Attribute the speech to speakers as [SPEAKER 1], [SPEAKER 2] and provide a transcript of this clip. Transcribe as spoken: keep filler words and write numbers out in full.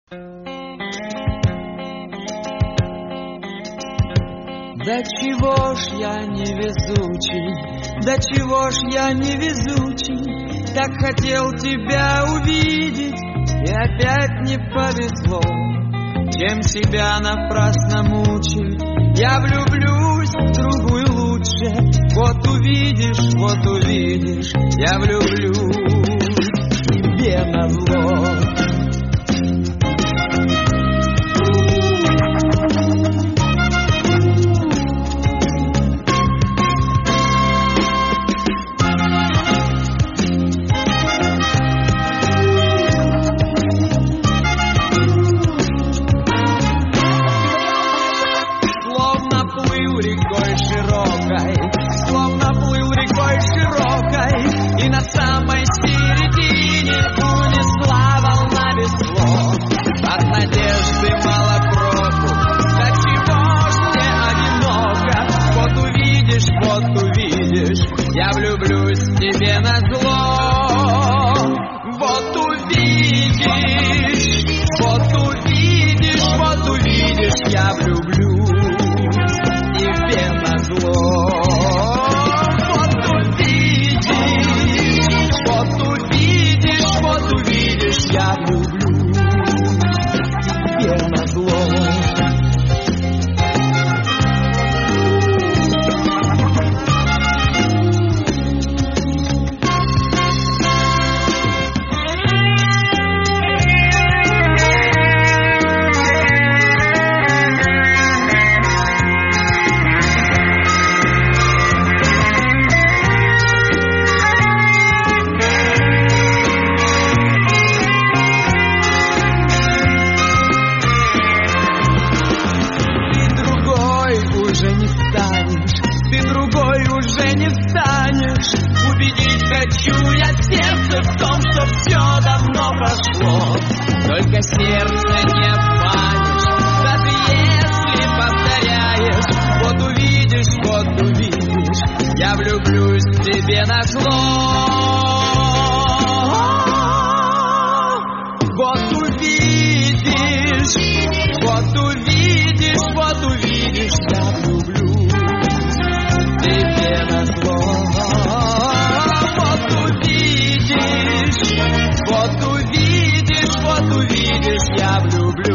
[SPEAKER 1] Да чего ж я невезучий, да чего ж я невезучий, так хотел тебя увидеть, и опять не повезло. Чем себя напрасно мучить, я влюблюсь в другую лучше. Вот увидишь, вот увидишь, я влюблюсь тебе назло. И на самой середине унесла волна весло. От надежды мало проку, до чего ж мне одиноко. Вот увидишь, вот увидишь, я влюблюсь в тебе назло. Вот увидишь, вот увидишь, вот увидишь, я влюблюсь в тебе назло. Я люблю тебе назло. Хочу я сердце в том, что все давно прошло. Только сердце не обманешь, даже если повторяешь. Вот увидишь, вот увидишь, я влюблюсь в тебе назло. Вот увидишь, вот увидишь, вот увидишь, я влюблюсь в тебе назло. Вот увидишь, вот увидишь, я влюблю.